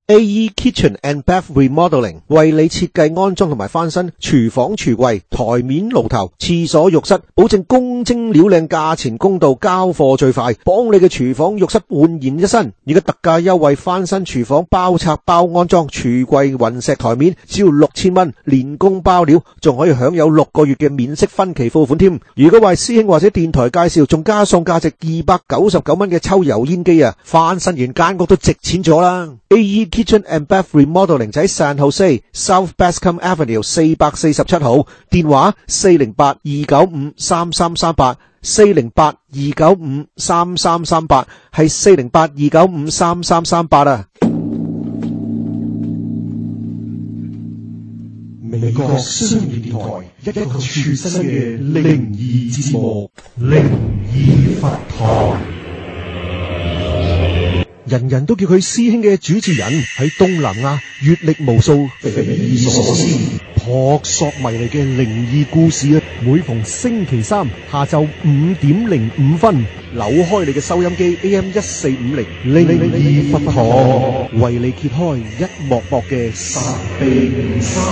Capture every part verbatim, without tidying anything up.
A E Kitchen and Bath Remodeling 為你設計安裝同埋翻新廚房櫥櫃、台面爐頭、廁所浴室，保證公精料靚、價錢公道、交貨最快，幫你嘅廚房浴室煥然一新。而家特價優惠翻新廚房包拆包安裝櫥櫃、雲石台面，只要六千蚊，連工包料，仲可以享有六個月嘅免息分期付款添。如果話師兄或者電台介紹，仲加送價值二百九十九蚊嘅抽油煙機啊！翻新完間屋都值錢咗啦。A E Kitchen and Bath Remodeling 喺 San Jose South Bascom Avenue 四百四十七號，電話四零八二九五三三三八，四零八二九五三三三八，係四零八二九五三三三八啊。 美國商業電台一個全新嘅靈異節目《靈異佛堂》。 人人都叫佢師兄嘅主持人，喺東南亞閱歷無數，匪夷所思撲朔迷離嘅靈異故事啊！每逢星期三下晝五點零五分，扭開你嘅收音機 A M 一四五零，靈異佛堂為你揭開一幕幕嘅神秘沙。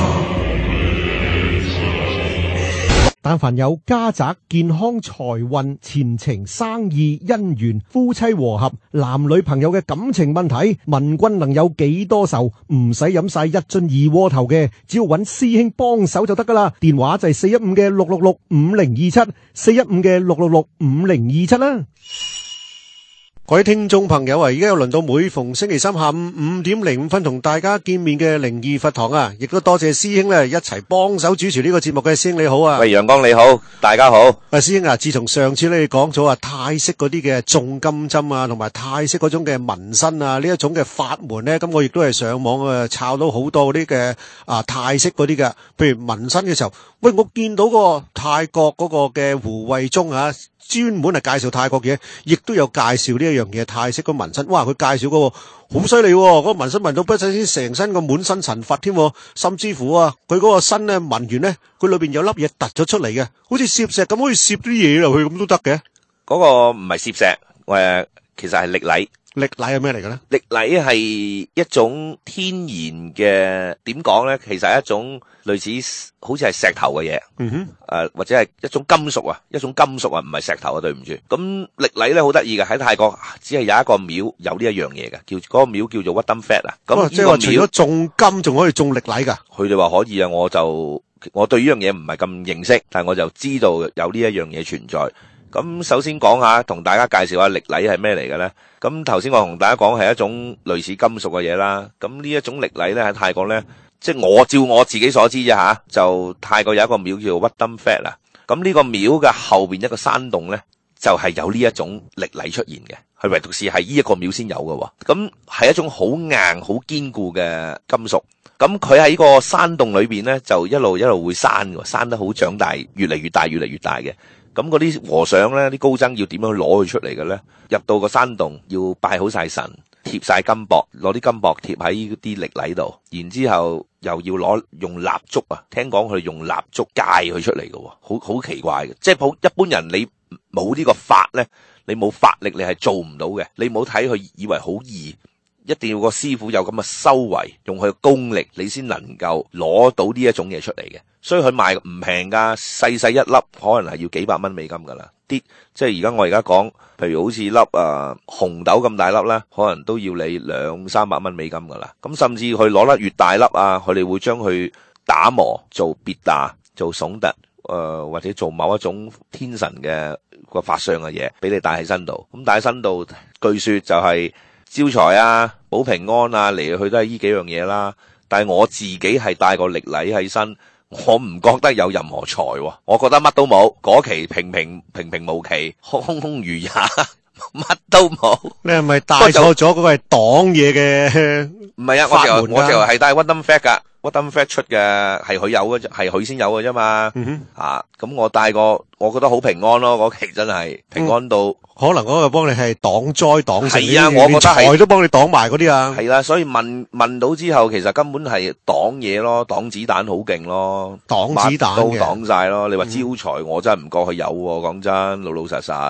但凡有家宅、健康、財運、前程、生意、姻緣、夫妻和合、男女朋友嘅感情問題，問君能有幾多愁？唔使飲晒一樽二鍋頭嘅，只要揾師兄幫手就得噶啦。電話就係四一五嘅六六六五零二七，四一五嘅六六六五零二七啦。各位聽眾朋友啊，而家又輪到每逢星期三下午五點零五分同大家見面嘅靈異佛堂啊，亦都多謝師兄咧一齊幫手主持呢個節目嘅。師兄你好啊。 喂，陽光你好，大家好。 啊，師兄啊，自從上次你講咗啊泰式嗰啲嘅種金針啊，同埋泰式嗰種嘅紋身啊，呢一種嘅法門咧，咁我亦都係上網啊抄到好多嗰啲嘅啊泰式嗰啲嘅，譬如紋身嘅時候，喂，我見到個泰國嗰個嘅胡慧中啊。專門係介紹泰國嘢，亦都有介紹呢一樣嘢泰式個紋身。哇！佢介紹嗰個好犀利喎，嗰個紋身紋到不使先成身個滿身神佛添，甚至乎啊，佢嗰個身咧紋完咧，佢裏邊有粒嘢突咗出嚟嘅，好似攝石咁，可以攝啲嘢落去咁都得嘅。 嗰個唔係攝石，誒，其實係力禮。 力禮係咩嚟嘅咧？ 力禮係一種天然嘅，點講咧？其實係一種類似好似係石頭嘅嘢，嗯哼，誒、呃、或者係一種金屬啊，一種金屬啊，唔係石頭啊，對唔住。咁力禮咧好得意嘅，喺泰國只係有一個廟有呢一樣嘢嘅，叫嗰、那個廟叫做 Wat Dam Phet 啊。咁即係話除咗種金，仲可以種力禮噶？ 佢哋話可以啊，我就我對呢樣嘢唔係咁認識，但係我就知道有呢一樣嘢存在。咁首先講下，同大家介紹下力禮係咩嚟嘅咧？咁頭先我同大家講係一種類似金屬嘅嘢啦。咁呢一種力禮咧喺泰國咧，即係我照我自己所知啫吓，就泰國有一個廟叫 Wat Dam Phet 啦。咁呢個廟嘅後邊一個山洞咧，就係有呢一種力禮出現嘅，係唯獨是係呢一個廟先有嘅。咁係一種好硬、好堅固嘅金屬。咁佢喺個山洞裏邊咧，就一路一路會生嘅，生得好長大，越嚟越大，越嚟越大嘅。咁嗰啲和尚咧，啲高僧要點樣攞佢出嚟嘅咧？入到個山洞要拜好晒神，貼晒金箔，攞啲金箔貼喺啲力禮度，然之後又要攞用蠟燭啊，聽講佢用蠟燭戒佢出嚟嘅，好好奇怪嘅。即係普一般人你冇呢個法咧，你冇法力，你係做唔到嘅。你冇睇佢以為好易。一定要個師傅有咁嘅修為，用佢嘅功力，你先能夠攞到呢一種嘢出嚟嘅。所以佢賣唔平噶，細細一粒可能係要幾百蚊美金噶啦。啲即係而家我而家講，譬如好似粒啊紅豆咁大粒啦，可能都要你兩三百蚊美金噶啦。咁甚至佢攞得越大粒啊，佢哋會將佢打磨做別打、做筍突，誒、呃、或者做某一種天神嘅個法相嘅嘢，俾你戴喺身度。咁戴喺身度，據說就係、是。招財啊，保平安啊，嚟去都係呢幾樣嘢啦。但係我自己係帶個力禮喺身，我唔覺得有任何財、啊，我覺得乜都冇。嗰期平平平平無奇，空空如也，乜都冇。 你係咪帶錯咗嗰個係擋嘢嘅？ 唔係啊，我就我就係帶 Wat Dam Phet 噶。Wat Dam Phet出嘅係佢有嘅，係佢先有嘅啫嘛。嗯哼，啊，咁我帶個，我覺得好平安咯。嗰期真係平安到，嗯、可能嗰個幫你係擋災擋神，係啊，我覺得係都幫你擋埋嗰啲啊。係啦、啊，所以問問到之後，其實根本係擋嘢咯，擋子彈好勁咯，擋子彈都擋晒咯。你話招財，我真係唔覺佢有喎。講真，老老實實。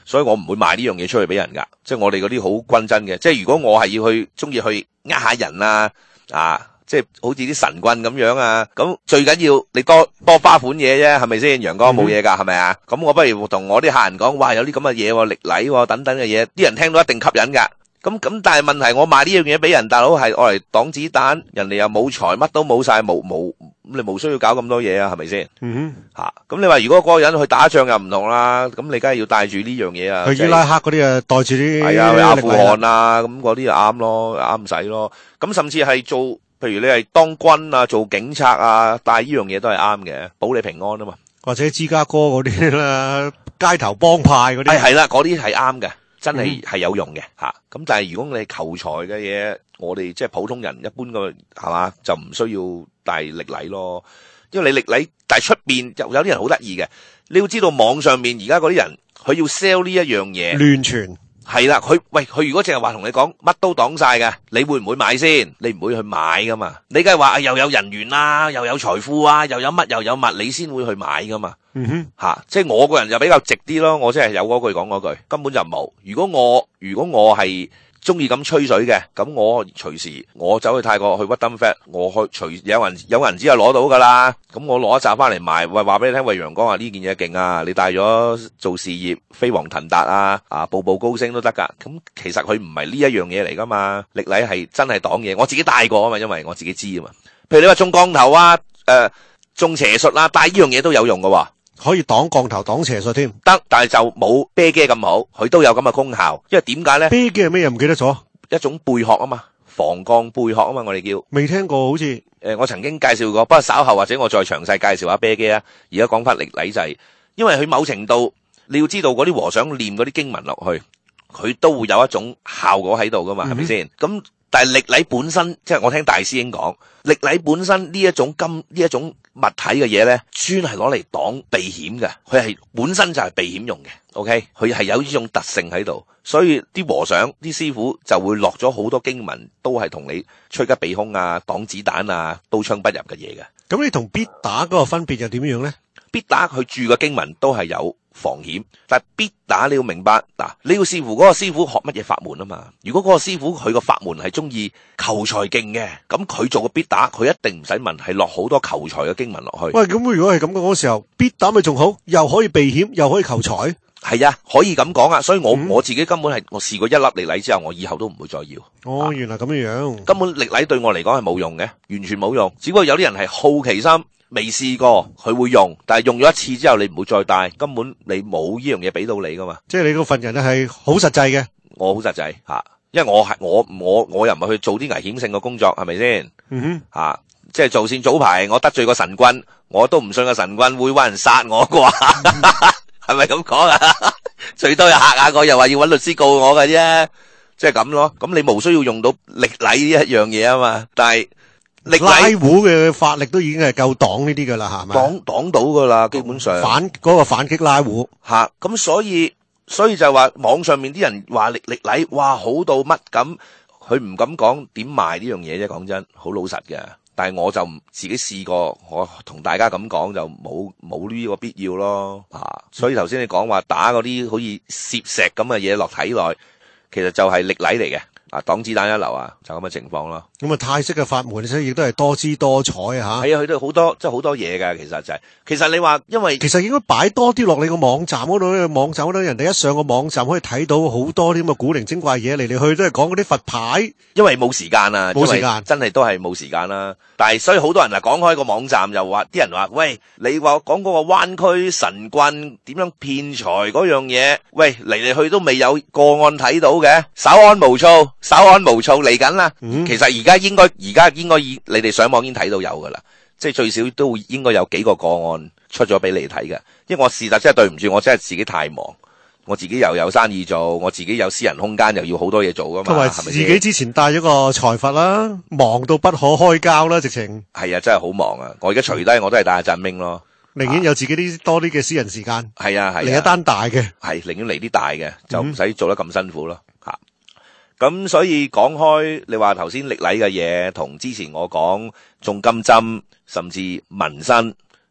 所以我唔會賣呢樣嘢出去俾人噶。即係我哋嗰啲好均真嘅。即係如果我係要去中意去呃下人啊啊！即係好似啲神棍咁樣啊，咁最緊要你多多花款嘢啫，係咪先？陽光冇嘢㗎，係咪啊？咁我不如同我啲客人講，哇，有啲咁嘅嘢喎，力禮喎，等等嘅嘢，啲人聽到一定吸引㗎。咁咁，但係問題我賣呢樣嘢俾人，大佬係愛嚟擋子彈，人哋又冇財，乜都冇晒，冇冇，你冇需要搞咁多嘢啊，係咪先？ 嗯哼，嚇，咁你話如果嗰個人去打仗又唔同啦，咁你梗係要帶住呢樣嘢啊。 去伊拉克嗰啲啊，帶住啲係啊，去阿富汗啊，咁嗰啲就啱咯，啱使咯。咁甚至係做，譬如你係當軍啊，做警察啊，帶呢樣嘢都係啱嘅，保你平安啊嘛。或者芝加哥嗰啲啦，街頭幫派嗰啲。係係啦，嗰啲係啱嘅。真係係有用嘅吓，咁、嗯、但係如果你係求財嘅嘢，我哋即係普通人一般個係嘛，就唔需要帶力禮咯。因為你力禮，但係出邊有有啲人好得意嘅，你要知道網上面而家嗰啲人，佢要 sell 呢一樣嘢，亂傳係啦。佢喂佢如果淨係話同你講乜都擋晒嘅，你會唔會買先？你唔會去買噶嘛？你梗係話又有人緣啊，又有財富啊，又有乜又有物，你先會去買噶嘛？嗯哼，吓、啊，即係我個人就比較直啲咯，我真係有嗰句講嗰句，根本就冇。如果我如果我係中意咁吹水嘅，咁我隨時我走去泰國去屈登 fat， 我去隨有人有人只係攞到噶啦，咁我攞一紮翻嚟賣，喂話俾你聽，喂陽光啊呢件嘢勁啊，你帶咗做事業飛黃騰達啊，啊步步高升都得噶。咁其實佢唔係呢一樣嘢嚟噶嘛，力禮係真係擋嘢，我自己帶過啊嘛，因為我自己知啊嘛。譬如你話中降頭啊，誒、呃、中邪術啊，帶呢樣嘢都有用噶喎。可以擋降頭擋邪術添，得，但係就冇啤機咁好，佢都有咁嘅功效。因為點解咧？啤機係咩又唔記得咗？一種貝殼啊嘛，防降貝殼啊嘛，我哋叫。未聽過好似。誒、呃，我曾經介紹過，不過稍後或者我再詳細介紹下啤機啊。而家講翻力禮就係，因為佢某程度你要知道嗰啲和尚念嗰啲經文落去，佢都會有一種效果喺度噶嘛，係咪先？咁但係力禮本身，即係我聽大師兄講，力禮本身呢一種金呢一種物體嘅嘢咧，專係攞嚟擋避險嘅，佢係本身就係避險用嘅。OK，佢係有呢種特性喺度，所以啲和尚、啲師傅就會落咗好多經文，都係同你趨吉避凶啊、擋子彈啊、刀槍不入嘅嘢嘅。咁你同必打嗰個分別又點樣咧？必打佢住嘅經文都係有防險，但係必打你要明白嗱，你要視乎嗰個師傅學乜嘢法門啊嘛。如果嗰個師傅佢個法門係中意求財勁嘅，咁佢做個必打，佢一定唔使問，係落好多求財嘅經文落去。喂，咁如果係咁嘅嗰時候，必打咪仲好，又可以避險，又可以求財。係啊，可以咁講啊。所以我、嗯、我自己根本係我試過一粒力禮之後，我以後都唔會再要。哦，啊、原來咁樣樣，根本力禮對我嚟講係冇用嘅，完全冇用。只不過有啲人係好奇心。未試過佢會用，但係用咗一次之後你唔會再帶，根本你冇呢樣嘢俾到你噶嘛。即係你嗰份人係好實際嘅，我好實際吓，因為我係我我我又唔係去做啲危險性嘅工作，係咪先？嗯哼，吓、啊，即係就算早排我得罪個神棍，我都唔信個神棍會搵人殺我啩，係咪咁講啊？最多又嚇下我，又話要搵律師告我嘅啫，即係咁咯。咁你冇需要用到力禮呢一樣嘢啊嘛，但係。力拉壺嘅法力都已經係夠擋呢啲噶啦，係咪？擋擋到噶啦，基本上反嗰、嗰個反擊拉壺吓，咁所以所以就話網上面啲人話力力禮，哇好到乜咁，佢唔敢講點賣呢樣嘢啫。講真，好老實嘅。但係我就自己試過，我同大家咁講就冇冇呢個必要咯吓。所以頭先你講話打嗰啲好似攝石咁嘅嘢落體內，其實就係力禮嚟嘅。啊，擋子彈一流啊，就咁嘅情況咯。咁啊，泰式嘅法門，所以亦都係多姿多彩啊！吓，係啊，佢都好多，即係好多嘢噶。其實就係、是，其實你話，因為其實應該擺多啲落你個網站嗰度咧，網站嗰度人哋一上個網站可以睇到好多啲咁嘅古靈精怪嘢，嚟嚟去都係講嗰啲佛牌。因為冇時間啊，冇時間，真係都係冇時間啦。但係所以好多人啊，講開個網站又話，啲人話，喂，你話講嗰個灣區神棍點樣騙財嗰樣嘢，喂嚟嚟去都未有個案睇到嘅，稍安毋躁。稍安毋躁嚟緊啦，其實而家應該而家應該已你哋上網已經睇到有噶啦，即係最少都應該有幾個個案出咗俾你睇嘅。因為我事實真係對唔住，我真係自己太忙，我自己又有生意做，我自己有私人空間，又要好多嘢做噶嘛。同埋自己之前帶咗個財閥啦，忙到不可開交啦，直情係啊，真係好忙啊！我而家除低我都係帶阿振明咯，寧願有自己啲多啲嘅私人時間。係啊係，嚟一單大嘅係，寧願嚟啲大嘅，就唔使做得咁辛苦咯。咁所以講開，你話頭先力禮嘅嘢，同之前我講種金針，甚至紋身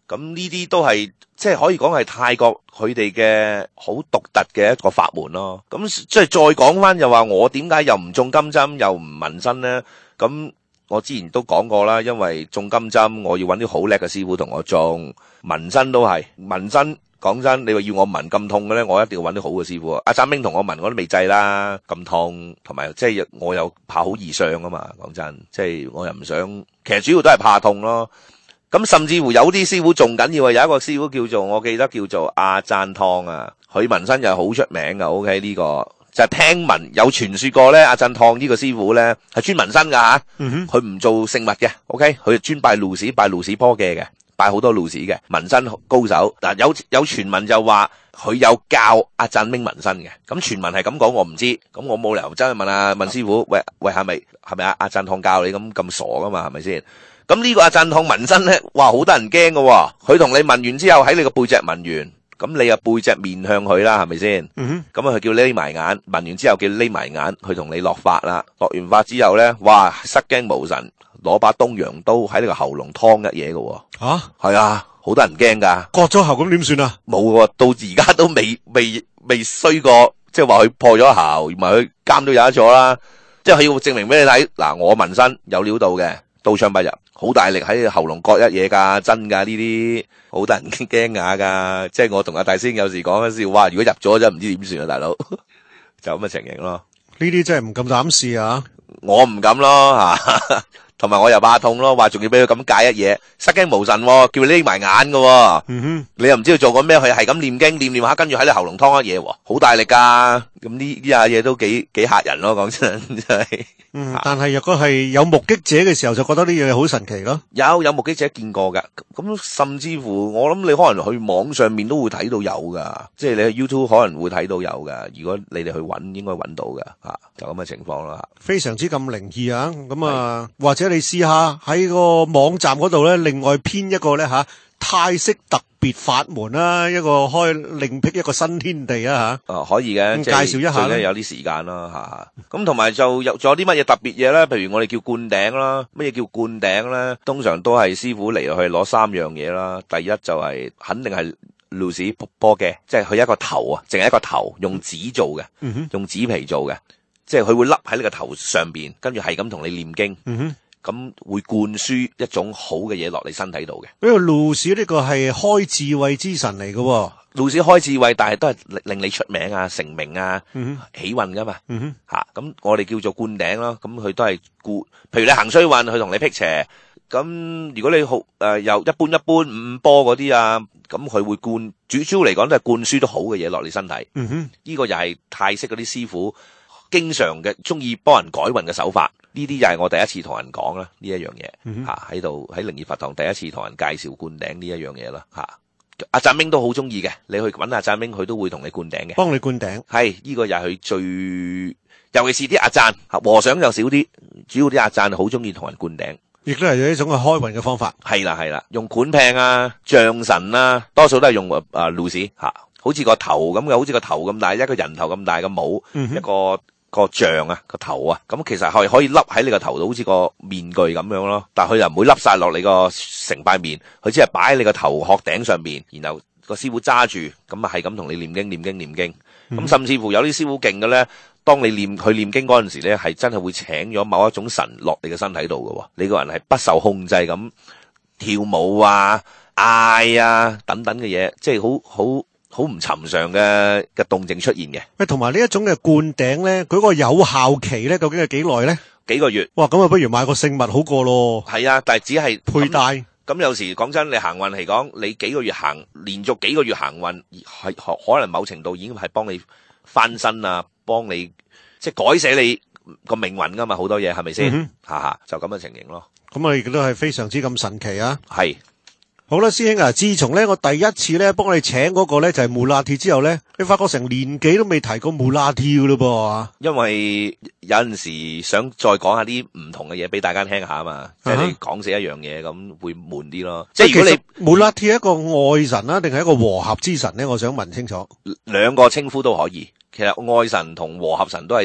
咁呢啲都係即係可以講係泰國佢哋嘅好獨特嘅一個法門咯。咁即係再講翻又話我點解又唔種金針又唔紋身咧？咁我之前都講過啦，因為種金針我要揾啲好叻嘅師傅同我種，紋身都係紋身。講真，你話要我紋咁痛嘅咧，我一定要揾啲好嘅師傅。阿湛兵同我紋我都未制啦，咁痛，同埋即係我又怕好易傷啊嘛。講真，即係我又唔想，其實主要都係怕痛咯。咁甚至乎有啲師傅仲緊要啊，有一個師傅叫做我記得叫做阿贊湯啊，佢紋身又係好出名噶。OK 呢個就係聽聞有傳說過咧，阿贊湯呢個師傅咧係專紋身噶吓，佢唔做聖物嘅。OK 佢專拜路士，拜路士波嘅嘅。拜好多路士嘅紋身高手，嗱有有傳聞就話佢有教阿贊兵紋身嘅，咁傳聞係咁講，我唔知，咁我冇理由真係問阿問師傅，喂喂係咪係咪阿阿贊湯教你咁咁傻噶嘛，係咪先？咁呢個阿贊湯紋身咧，哇好得人驚噶，佢同你紋完之後喺你個背脊紋完，咁你啊背脊面向佢啦，係咪先？嗯，咁啊佢叫匿埋眼，紋完之後叫匿埋眼，佢同你落法啦，落完法之後咧，哇失驚無神。攞把東洋刀喺呢個喉嚨劏一嘢嘅。吓係啊，好多人驚噶。割咗喉咁點算啊？冇喎，到而家都未未未衰過，即係話佢破咗喉，唔係佢監都有得坐啦。即係佢要證明俾你睇，嗱我紋身有料到嘅，刀槍不入，好大力喺喉嚨割一嘢噶，真噶呢啲，好得人驚訝噶。即係我同阿大師兄有時講一笑，哇！如果入咗真唔知點算啊，大佬就咁嘅情形咯。呢啲真係唔咁膽試啊！我唔敢咯吓。同埋我又怕痛咯，話仲要俾佢咁戒一嘢，失驚無神，叫你匿埋眼噶。嗯哼，你又唔知佢做過咩，佢係咁念經念念下，跟住喺你喉嚨劏一嘢，好大力噶。咁呢呢下嘢都幾幾嚇人咯，講真真係。嗯，但係若果係有目擊者嘅時候，就覺得呢樣嘢好神奇咯。有有目擊者見過噶，咁甚至乎我諗你可能去網上面都會睇到有噶，即係你去 YouTube 可能會睇到有噶。如果你哋去揾，應該揾到噶吓，就咁嘅情況啦。非常之咁靈異啊！咁啊，或者你試下喺個網站嗰度咧，另外編一個咧吓泰式特別法門啦，一個開另闢一個新天地啊吓。啊，可以嘅，介紹一下咧，有啲時間啦吓。咁同埋就有仲有啲乜嘢特別嘢咧？譬如我哋叫灌頂啦，乜嘢叫灌頂咧？通常都係師傅嚟去攞三樣嘢啦。第一就係、是、肯定係露士波嘅，即係佢一個頭啊，淨係一個頭，用紙做嘅，嗯、用紙皮做嘅，即係佢會笠喺你個頭上邊，跟住係咁同你念經。嗯咁會灌輸一種好嘅嘢落你身體度嘅。呢個路士呢個係開智慧之神嚟嘅，路士開智慧，但係都係令你出名啊、成名啊、嗯、起運噶嘛。吓、嗯，咁、啊、我哋叫做灌頂咯。咁佢都係灌，譬如你行衰運，佢同你辟邪。咁如果你好誒，又、呃、一般一般五波嗰啲啊，咁佢會灌，主主要嚟講都係灌輸到好嘅嘢落你身體。嗯哼，呢、這個又係泰式嗰啲師傅經常嘅中意幫人改運嘅手法。呢啲就係我第一次同人講啦，呢一樣嘢吓，喺度喺靈異佛堂第一次同人介紹灌頂呢一樣嘢啦吓。阿湛兵都好中意嘅，你去揾阿湛兵，佢都會同你灌頂嘅，幫你灌頂。係呢、這個又係佢最，尤其是啲阿贊和尚就少啲，主要啲阿贊好中意同人灌頂，亦都係一種嘅開運嘅方法。係啦係啦，用管柄啊、象神啊，多數都係用啊露士吓，好似個頭咁嘅，好似個頭咁大，一個人頭咁大嘅帽，嗯、一個。個像啊，個頭啊，咁其實係可以笠喺你個頭度，好似個面具咁樣咯。但係佢又唔會笠晒落你個成塊面，佢只係擺喺你個頭殼頂上面，然後個師傅揸住，咁啊係咁同你念經念經念經。咁、嗯、甚至乎有啲師傅勁嘅咧，當你念佢念經嗰陣時咧，係真係會請咗某一種神落你嘅身體度嘅，你個人係不受控制咁跳舞啊、嗌啊等等嘅嘢，即係好好。好唔尋常嘅嘅動靜出現嘅，喂，同埋呢一種嘅灌頂咧，佢個有效期咧，究竟係幾耐咧？幾個月。哇，咁啊，不如買個聖物好過咯。係啊，但係只係佩戴。咁有時講真，你行運嚟講，你幾個月行，連續幾個月行運，係可能某程度已經係幫你翻身啊，幫你即係改寫你個命運噶嘛，好多嘢係咪先？吓吓、嗯，就咁嘅情形咯。咁啊，亦都係非常之咁神奇啊。係。好啦，師兄啊，自從咧我第一次咧幫你請嗰個咧就係穆拉鐵之後咧，你發覺成年幾都未提過穆拉鐵噶咯噃。因為有陣時想再講下啲唔同嘅嘢俾大家聽下啊嘛，即係你講死一樣嘢咁會悶啲咯。即係如果你穆拉鐵係一個愛神啊，定係一個和合之神咧？我想問清楚。兩個稱呼都可以，其實愛神同和合神都係一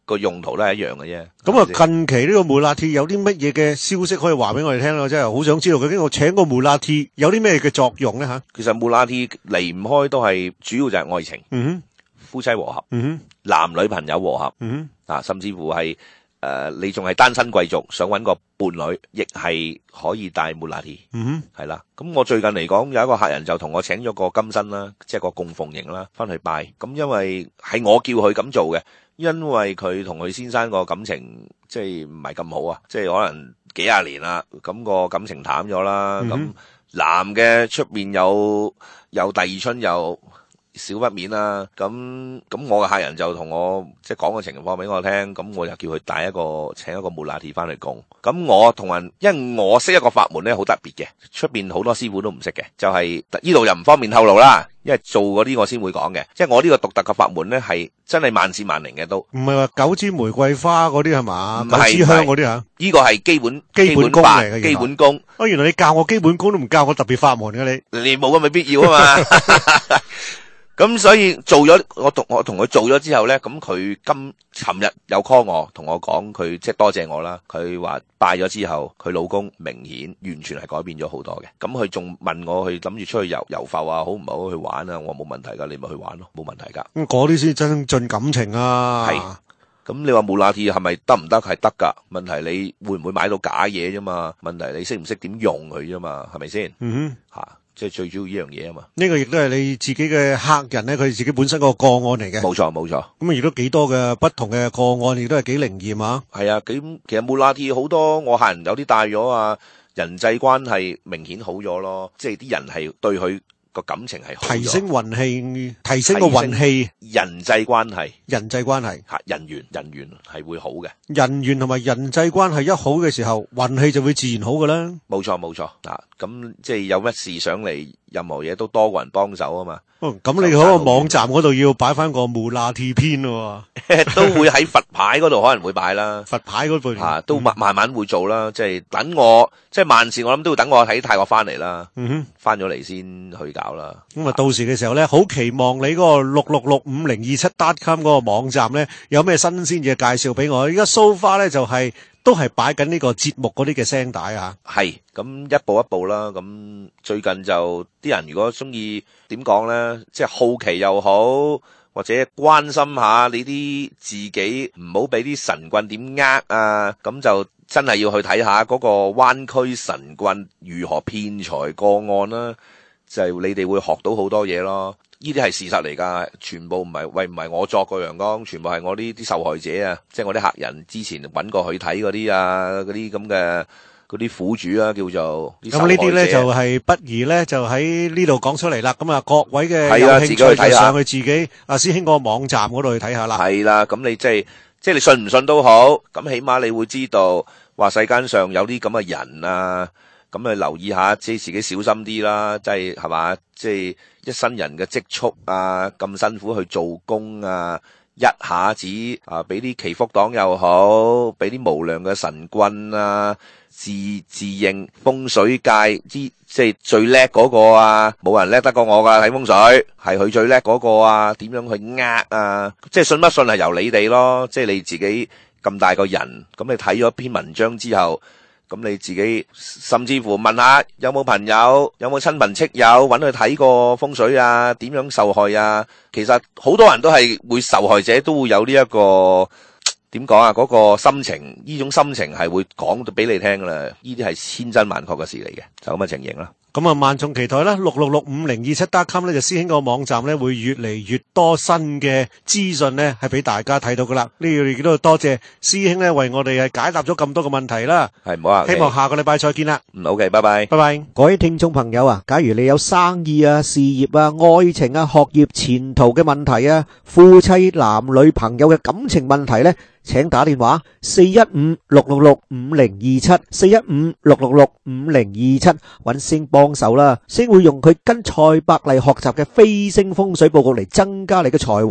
個用途都係一樣嘅啫。 咁啊，近期呢個梅納鐵有啲乜嘢嘅消息可以話俾我哋聽咧？我真係好想知道究竟我請個梅納鐵有啲咩嘅作用咧吓？ 其實梅納鐵離唔開都係主要就係愛情， 嗯哼， 夫妻和合， 嗯哼， 男女朋友和合， 嗯哼，啊，甚至乎係誒、呃、你仲係單身貴族，想搵個伴侶，亦係可以帶梅納鐵， 嗯哼， 係啦。咁我最近嚟講有一個客人就同我請咗個金身啦，即係個供奉型啦，翻去拜。咁因為係我叫佢咁做嘅。因為佢同佢先生個感情即係唔係咁好啊，即係可能幾廿年啦，咁個感情淡咗啦。咁、嗯、男嘅出面有有第二春又少不免啦。咁咁我嘅客人就同我即係講個情況俾我聽，咁我就叫佢帶一個請一個梅納鐵翻嚟供。咁我同人，因為我識一個法門咧，好特別嘅，出面好多師傅都唔識嘅，就係呢度又唔方便透露啦。因為做嗰啲我先會講嘅，即係我呢個獨特嘅法門咧，係真係萬事萬靈嘅都。 唔係話九支玫瑰花嗰啲係嘛？ 唔係九支香嗰啲吓？ 呢個係基本基本功嚟嘅， 基本功。 哦，原來你教我基本功都唔教我特別法門嘅你？ 你冇咁嘅必要啊嘛。咁所以做咗我同我同佢做咗之後咧，咁佢今尋日有 call 我，同我講佢即係多謝我啦。佢話拜咗之後，佢老公明顯完全係改變咗好多嘅。咁佢仲問我去諗住出去遊遊浮啊，好唔好去玩啊？我冇問題噶，你咪去玩咯，冇問題噶。 咁嗰啲先真盡感情啊！ 係。咁你話梅納鐵係咪得唔得？係得噶。問題你會唔會買到假嘢啫嘛？問題你識唔識點用佢啫嘛？係咪先？ 嗯哼， 吓。即係最主要呢樣嘢啊嘛， 呢個亦都係你自己嘅客人咧，佢自己本身個個案嚟嘅。 冇錯冇錯， 咁啊亦都幾多嘅不同嘅個案，亦都係幾靈驗啊。 係啊，咁其實梅納鐵好多我客人有啲帶咗啊，人際關係明顯好咗咯，即係啲人係對佢個感情係好咗， 提升運氣，提升個運氣， 人際關係， 人際關係吓人緣人緣係會好嘅， 人緣同埋人際關係一好嘅時候，運氣就會自然好噶啦。 冇錯冇錯嗱，咁即係有乜事上嚟，任何嘢都多個人幫手啊嘛。 哦，咁你嗰個網站嗰度要擺翻個梅納鐵篇咯， 都會喺佛牌嗰度可能會擺啦， 佛牌嗰度吓都慢慢慢會做啦，即係等我即係萬事我諗都要等我喺泰國翻嚟啦，嗯哼，翻咗嚟先去搞啦。 咁啊，到時嘅時候咧，好期望你嗰個六六六五零二七 dot com 嗰個網站咧，有咩新鮮嘢介紹俾我。而家 so far 咧就係都係擺緊呢個節目嗰啲嘅聲帶啊， 係咁一步一步啦。咁最近就啲人如果中意點講咧，即係好奇又好，或者關心下你啲自己，唔好俾啲神棍點呃啊，咁就真係要去睇下嗰個灣區神棍如何騙財個案啦。就係你哋會學到好多嘢咯，呢啲係事實嚟噶，全部唔係喂唔係我作個陽光，全部係我呢啲受害者啊，即係我啲客人之前揾過去睇嗰啲啊，嗰啲咁嘅嗰啲苦主啊，叫做咁呢啲咧就係不如咧就喺呢度講出嚟啦。咁啊，各位嘅係啊，自己去睇下， 上去自己阿師兄個網站嗰度去睇下啦。 係啦，咁你即係即係你信唔信都好，咁起碼你會知道話世間上有啲咁嘅人啊。咁你留意下，即係自己小心啲啦，即係係嘛，即係一生人嘅積蓄啊，咁辛苦去做工啊，一下子啊，俾啲祈福黨又好，俾啲無良嘅神棍啊，自自認風水界啲即係最叻嗰個啊，冇人叻得過我噶睇風水，係佢最叻嗰個啊，點樣去呃啊？即係信不信係由你哋咯，即係你自己咁大個人，咁你睇咗篇文章之後。咁你自己甚至乎問下有冇朋友有冇親朋戚友揾佢睇過風水啊，點樣受害啊？其實好多人都係會受害者，都會有呢、這、一個點講啊，嗰、那個心情，呢種心情係會講到俾你聽噶啦。呢啲係千真萬確嘅事嚟嘅，就咁嘅情形啦。 咁啊，萬眾期待啦！六六六五零二七 dot com 咧，就師兄個網站咧會越嚟越多新嘅資訊咧，係俾大家睇到噶啦。呢度亦都多謝師兄咧，為我哋係解答咗咁多嘅問題啦。 係唔好啊！ 希望下個禮拜再見啦。 嗯 ，OK，拜拜， 拜拜。各位聽眾朋友啊，假如你有生意啊、事業啊、愛情啊、學業前途嘅問題啊、夫妻男女朋友嘅感情問題咧，請打電話四一五六六六五零二七四一五六六六五零二七揾星幫手啦，星會用佢跟蔡百麗學習嘅飛星風水佈局嚟增加你嘅財運。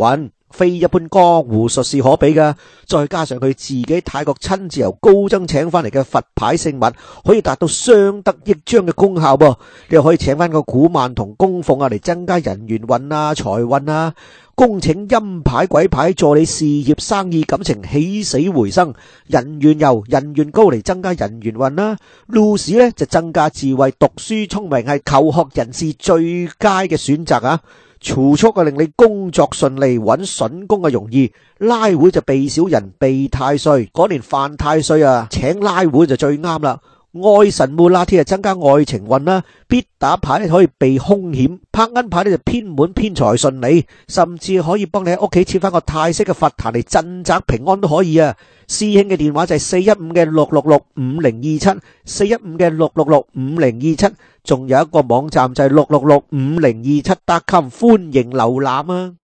非一般江湖術士可比噶。再加上佢自己泰國親自由高僧請翻嚟嘅佛牌聖物，可以達到相得益彰嘅功效噃。你又可以請翻個古曼童供奉啊，嚟增加人緣運啊、財運啊。恭請陰牌鬼牌助你事業生意感情起死回生，人緣油人緣高嚟增加人緣運啦。路士呢就增加智慧，讀書聰明係求學人士最佳嘅選擇啊。儲蓄啊令你工作順利，揾筍工啊容易。拉會就避小人避太歲，嗰年犯太歲啊，請拉會就最啱啦。愛神烏拉天啊，增加愛情運啦。必打牌咧可以避凶險，拍銀牌咧就偏滿偏財順利，甚至可以幫你喺屋企設翻個泰式嘅佛壇嚟鎮宅平安都可以啊。師兄嘅電話就係四一五嘅六六六五零二七，四一五嘅六六六五零二七，仲有一個網站就係六六六五零二七 dot com，歡迎瀏覽啊。